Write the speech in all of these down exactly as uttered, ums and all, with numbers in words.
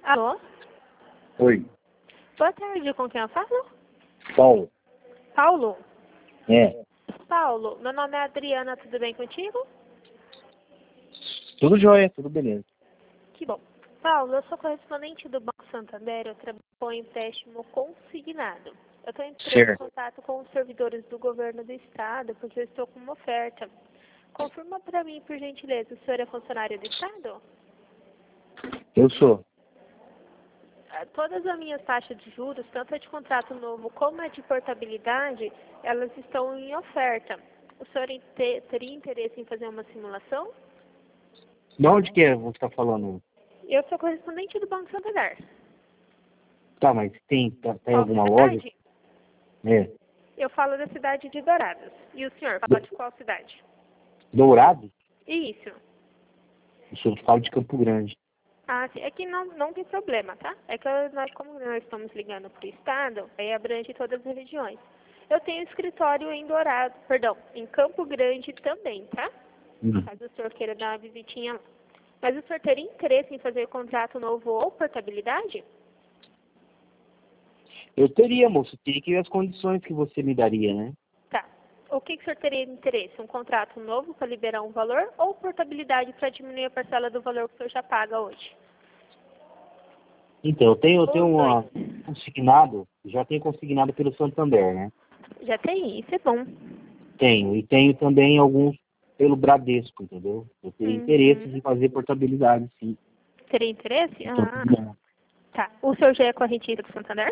Alô? Oi. Boa tarde, com quem eu falo? Paulo. Paulo? É. Paulo, meu nome é Adriana, tudo bem contigo? Tudo jóia, tudo beleza. Que bom. Paulo, eu sou correspondente do Banco Santander, eu trabalho com empréstimo consignado. Eu estou entrando em Certo. contato com os servidores do governo do estado, porque eu estou com uma oferta. Confirma para mim, por gentileza, o senhor é funcionário do estado? Eu sou. Ah, Todas as minhas taxas de juros, tanto a de contrato novo como a de portabilidade, elas estão em oferta. O senhor inte- teria interesse em fazer uma simulação? De onde que é você está falando? Eu sou correspondente do Banco Santander. Tá, mas tem, tá, tem Qual alguma loja? cidade? É. Eu falo da cidade de Dourados. E o senhor, fala de qual cidade? Dourado? Isso. O senhor fala de Campo Grande. Ah, sim. É que não, não tem problema, tá? É que eu- nós, como nós estamos ligando para o estado, aí abrange todas as regiões. Eu tenho escritório em Dourado, perdão, em Campo Grande também, tá? Hum. Caso o senhor queira dar uma visitinha lá. Mas o senhor teria interesse em fazer contrato novo ou portabilidade? Eu teria, moço. Teria que ver as condições que você me daria, né? Tá. O que, que o senhor teria interesse? Um contrato novo para liberar um valor ou portabilidade para diminuir a parcela do valor que o senhor já paga hoje? Então, eu tenho, eu tenho Os uma dois. consignado, já tenho consignado pelo Santander, né? Já tem, isso é bom. Tenho. E tenho também alguns pelo Bradesco, entendeu? Eu tenho interesse Uhum. em fazer portabilidade, sim. Teria interesse? Então, Ah, tudo bom. tá. O senhor já é correntista do Santander?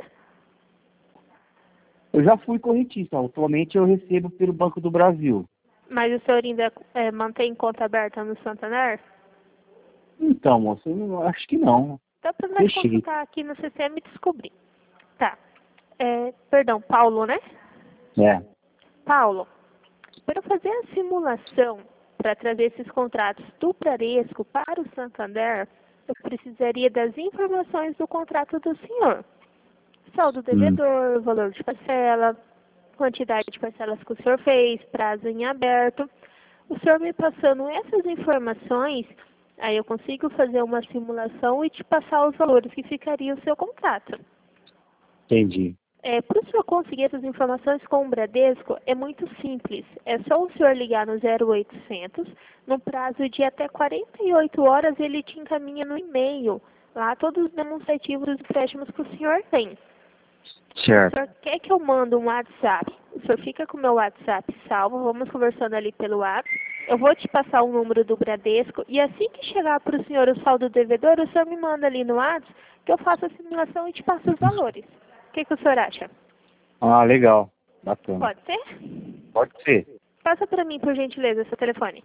Eu já fui correntista. Atualmente eu recebo pelo Banco do Brasil. Mas o senhor ainda é, mantém conta aberta no Santander? Então, moço, eu não- acho que não. Então você vai Fechei. consultar aqui no sistema e descobrir. Tá. É, perdão, Paulo, né? É. Paulo, para fazer a simulação para trazer esses contratos do Bradesco para o Santander, eu precisaria das informações do contrato do senhor. Saldo Hum. devedor, valor de parcela, quantidade de parcelas que o senhor fez, prazo em aberto. O senhor me passando essas informações, aí eu consigo fazer uma simulação e te passar os valores que ficaria o seu contrato. Entendi. É, para o senhor conseguir essas informações com o Bradesco, é muito simples. É só o senhor ligar no zero oitocentos, no prazo de até quarenta e oito horas ele te encaminha no e-mail, lá todos os demonstrativos dos empréstimos que o senhor tem. O Certo. senhor quer que eu mande um WhatsApp? O senhor fica com o meu WhatsApp salvo, vamos conversando ali pelo WhatsApp. Eu vou te passar o número do Bradesco e assim que chegar para o senhor o saldo devedor, o senhor me manda ali no WhatsApp que eu faço a simulação e te passo os valores. O que, que o senhor acha? Ah, legal. Bacana. Pode ser? Pode ser. Passa para mim, por gentileza, seu telefone.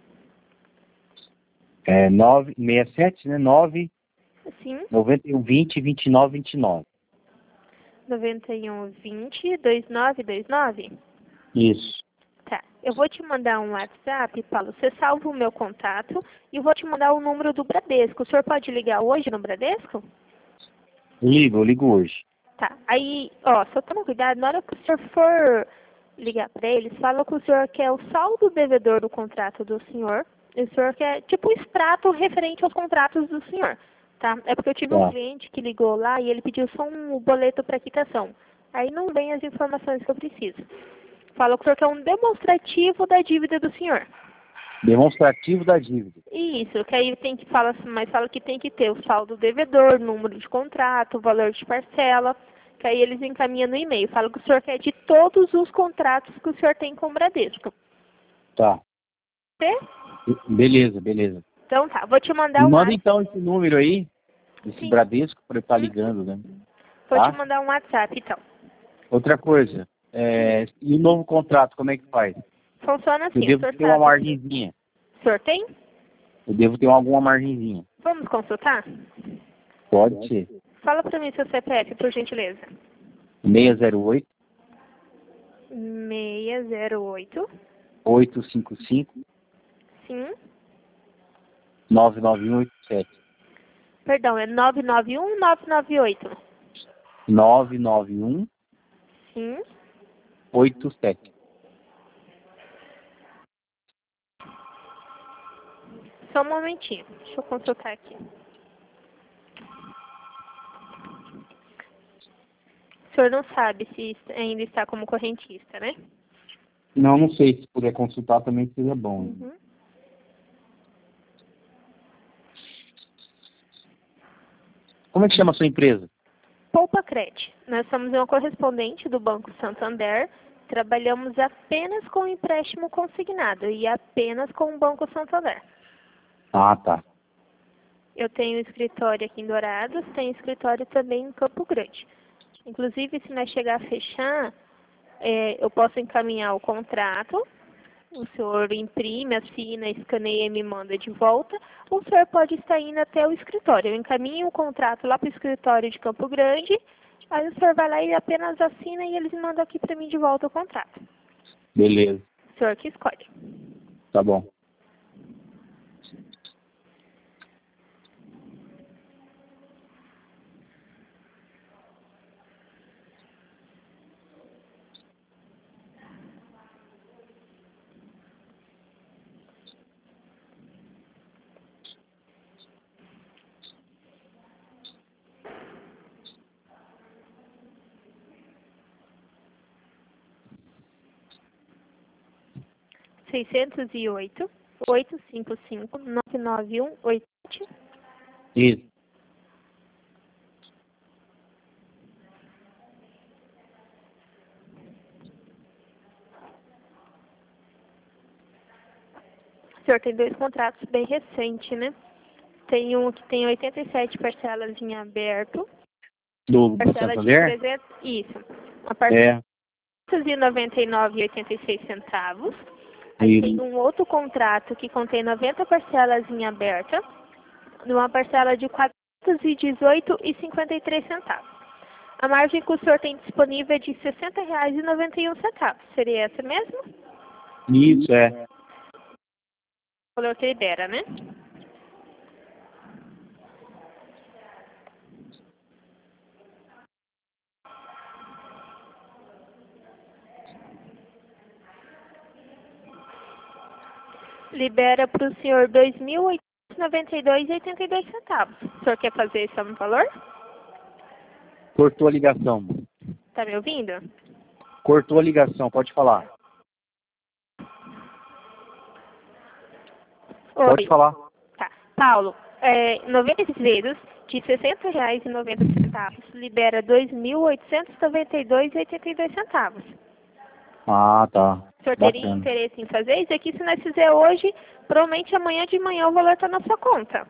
É nove seis sete, né? nove Sim, nove um vinte, vinte e nove vinte e nove. noventa e um vinte, vinte e nove vinte e nove. Isso. Tá. Eu vou te mandar um WhatsApp, Paulo. Você salva o meu contato e eu vou te mandar o número do Bradesco. O senhor pode ligar hoje no Bradesco? Ligo, eu ligo hoje. Tá. Aí, ó, só toma cuidado, na hora que o senhor for ligar para eles, fala que o senhor quer o saldo devedor do contrato do senhor. E o senhor quer, tipo, um extrato referente aos contratos do senhor. Tá? É porque eu tive um Tá. cliente que ligou lá e ele pediu só um boleto para quitação. Aí não vem as informações que eu preciso. Fala que o senhor quer um demonstrativo da dívida do senhor. Demonstrativo da dívida. Isso, que aí tem que falar, mas fala que tem que ter o saldo devedor, número de contrato, valor de parcela, que aí eles encaminham no e-mail. Fala que o senhor quer de todos os contratos que o senhor tem com o Bradesco. Tá. Tá? Beleza, beleza. Então tá, vou te mandar Me um manda WhatsApp. então esse número aí, esse Sim. Bradesco, para eu estar Hum? ligando, né? Vou te Tá? mandar um WhatsApp, então. Outra coisa, é, e o novo contrato, como é que faz? Funciona Eu assim, o devo senhor ter uma sabe. margenzinha. O senhor tem? Eu devo ter alguma margenzinha. Vamos consultar? Pode ser. Fala pra mim seu C P F, por gentileza. seis zero oito, seis zero oito, oito cinco cinco, sim. nove nove um oito sete. Perdão, é nove nove um, nove nove oito. nove nove um Sim. oito sete. Só um momentinho. Deixa eu consultar aqui. O senhor não sabe se ainda está como correntista, né? Não, não sei. Se puder consultar também seria bom. Uhum. Como é que chama a sua empresa? Poupacred. Nós somos uma correspondente do Banco Santander. Trabalhamos apenas com empréstimo consignado e apenas com o Banco Santander. Ah, tá. Eu tenho escritório aqui em Dourados, tenho escritório também em Campo Grande. Inclusive, se nós chegar a fechar, é, eu posso encaminhar o contrato, o senhor imprime, assina, escaneia e me manda de volta, ou o senhor pode estar indo até o escritório. Eu encaminho o contrato lá para o escritório de Campo Grande, aí o senhor vai lá e apenas assina e eles mandam aqui para mim de volta o contrato. Beleza. O senhor que escolhe. Tá bom. seiscentos e oito, oitocentos e cinquenta e cinco, nove nove um oito sete. Isso. O senhor tem dois contratos bem recentes, né? Tem um que tem oitenta e sete parcelas em aberto. Do, do Parcela Santander? de trezentos, isso. Uma parcela É. de trezentos e noventa e nove reais e oitenta e seis centavos. Aí Isso. tem um outro contrato que contém noventa parcelas em aberta, numa parcela de quatrocentos e dezoito reais e cinquenta e três centavos. A margem que o senhor tem disponível é de sessenta reais e noventa e um centavos. Seria essa mesmo? Isso, é. O valor que libera, né? Libera para o senhor dois mil oitocentos e noventa e dois reais e oitenta e dois centavos. O senhor quer fazer esse mesmo valor? Cortou a ligação. Tá me ouvindo? Cortou a ligação, pode falar. Pode Oi. falar. Tá. Paulo, é, noventa vezes de sessenta reais e noventa centavos libera dois mil oitocentos e noventa e dois reais e oitenta e dois centavos. Ah, tá. O senhor teria Bacana. interesse em fazer isso aqui? Se nós fizer hoje, provavelmente amanhã de manhã o valor está na sua conta.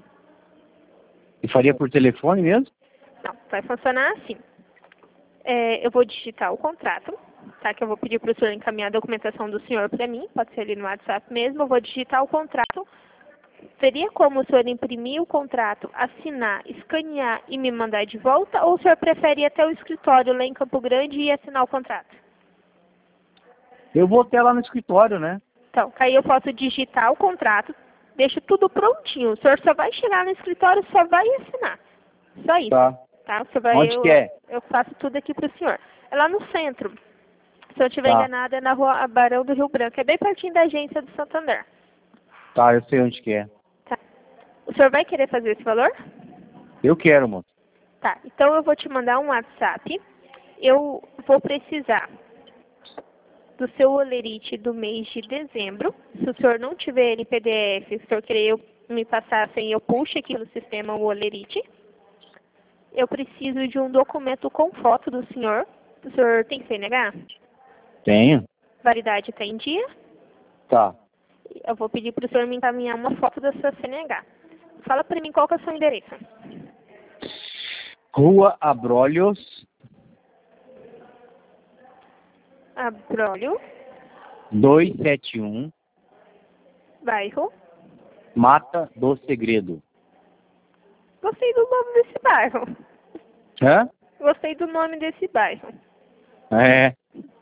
E faria por telefone mesmo? Não, vai funcionar assim. É, eu vou digitar o contrato, tá? Que eu vou pedir para o senhor encaminhar a documentação do senhor para mim, pode ser ali no WhatsApp mesmo. Eu vou digitar o contrato. Teria como o senhor imprimir o contrato, assinar, escanear e me mandar de volta? Ou o senhor prefere ir até o escritório lá em Campo Grande e assinar o contrato? Eu vou até lá no escritório, né? Então, aí eu posso digitar o contrato, deixo tudo prontinho. O senhor só vai chegar no escritório, só vai assinar. Só isso. Tá. Tá? Você vai, Onde eu, que é? eu faço tudo aqui para o senhor. É lá no centro. Se eu estiver Tá. enganada, é na rua Barão do Rio Branco. É bem pertinho da agência do Santander. Tá, eu sei onde que é. Tá. O senhor vai querer fazer esse valor? Eu quero, moço. Tá. Então eu vou te mandar um WhatsApp. Eu vou precisar do seu olerite do mês de dezembro. Se o senhor não tiver ele em P D F, se o senhor querer eu me passar assim, eu puxo aqui no sistema o olerite. Eu preciso de um documento com foto do senhor. O senhor tem C N H? Tenho. Validade está em dia? Tá. Eu vou pedir para o senhor me encaminhar uma foto da sua C N H. Fala para mim qual que é o seu endereço. Rua Abrolhos, Abrolho, duzentos e setenta e um, bairro. Mata do Segredo. Gostei do nome desse bairro. Hã? Gostei do nome desse bairro. É.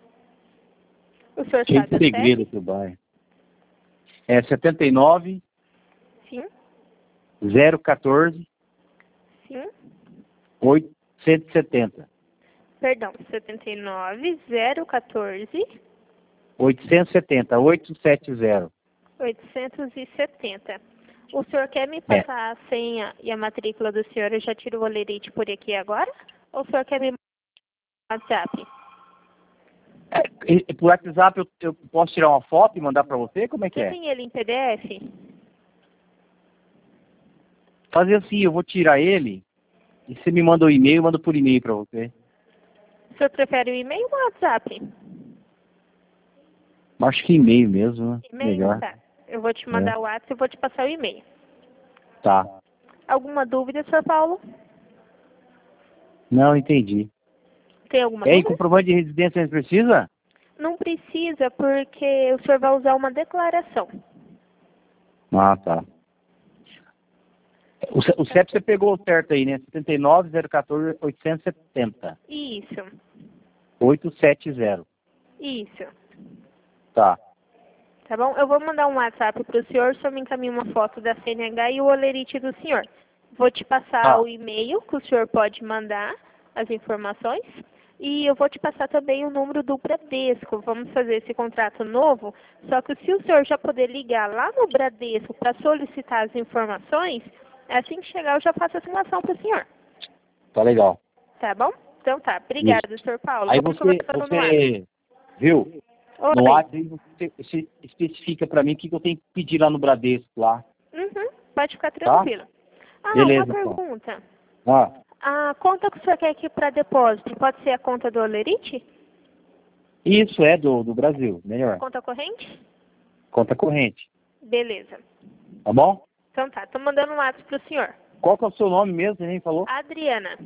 O senhor Cheio sabe de a segredo série? que vai. É setenta e nove, Sim, zero quatorze, sim. oitocentos e setenta. Perdão, setenta e nove, zero quatorze, oitocentos e setenta, oitocentos e setenta. oitocentos e setenta. O senhor quer me É. passar a senha e a matrícula do senhor? Eu já tiro o olerite por aqui agora? Ou o senhor quer me WhatsApp. É, e- por WhatsApp eu, eu posso tirar uma foto e mandar para você? Como é que Você é? tem ele em P D F? Fazer assim, eu vou tirar ele e você me manda o e-mail, eu mando por e-mail para você. O senhor prefere o e-mail ou o WhatsApp? Mas acho que e-mail mesmo, né? E-mail? Melhor. Tá. Eu vou te mandar É. o WhatsApp e vou te passar o e-mail. Tá. Alguma dúvida, senhor Paulo? Não, entendi. Tem alguma É, e dúvida? comprovante de residência você precisa? Não precisa, porque o senhor vai usar uma declaração. Ah, tá. O, C- o C E P você pegou certo aí, né? setenta e nove, zero quatorze, oitocentos e setenta. Isso, oitocentos e setenta. isso. Tá. Tá bom? Eu vou mandar um WhatsApp para o senhor, o senhor me encaminha uma foto da C N H e o olerite do senhor. Vou te passar Tá. o e-mail que o senhor pode mandar as informações. E eu vou te passar também o número do Bradesco. Vamos fazer esse contrato novo. Só que se o senhor já poder ligar lá no Bradesco para solicitar as informações, assim que chegar eu já faço a assinação para o senhor. Tá legal. Tá bom? Então tá. Obrigada, Isso. senhor Paulo. Aí Vamos você, conversando no ar. você viu? Oi. No WhatsApp aí você, você especifica para mim o que, que eu tenho que pedir lá no Bradesco lá. Uhum. Pode ficar tranquilo. Ah, Beleza, uma então. pergunta. Ah, A conta que o senhor quer aqui para depósito, pode ser a conta do Olerite? isso é do, do Brasil, melhor. Conta corrente? Conta corrente. Beleza. Tá bom? Então tá, tô mandando um WhatsApp pro senhor. Qual que é o seu nome mesmo? Você nem falou? Adriana.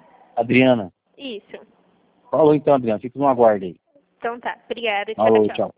Adriana. Isso. Falou então, Adriana. Fica no aguardo aí. Então tá, obrigada. Tchau, Falou, tchau. tchau.